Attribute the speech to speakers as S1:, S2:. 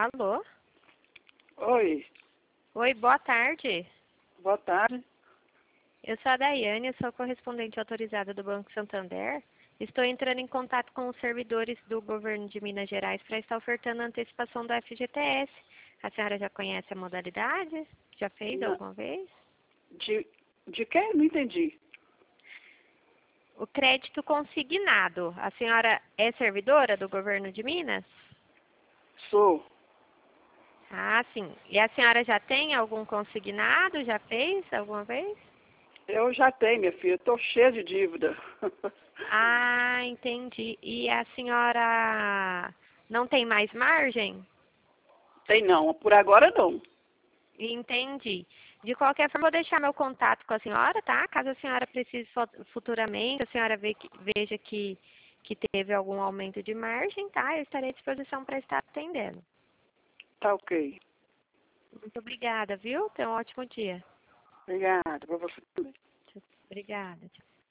S1: Alô?
S2: Oi,
S1: Oi, boa tarde.
S2: boa tarde.
S1: Eu sou a Daiane, eu sou correspondente autorizada do Banco Santander. Estou entrando em contato com os servidores do governo de Minas Gerais para estar ofertando a antecipação do FGTS. A senhora já conhece a modalidade? Já fez
S2: Não,
S1: alguma vez?
S2: de quem? Não entendi.
S1: O crédito consignado. A senhora é servidora do governo de Minas?
S2: Sou.
S1: Ah, sim. E a senhora já tem algum consignado? Já fez alguma vez?
S2: Eu já tenho, minha filha. Estou cheia de dívida.
S1: Ah, entendi. E a senhora não tem mais margem?
S2: Tem não, por agora não.
S1: Entendi. De qualquer forma, vou deixar meu contato com a senhora, tá? Caso a senhora precise futuramente, a senhora veja que teve algum aumento de margem, tá? Eu estarei à disposição para estar atendendo.
S2: Tá ok.
S1: Muito obrigada, viu? Tenha um ótimo dia.
S2: Obrigada. Para você também.
S1: Obrigada.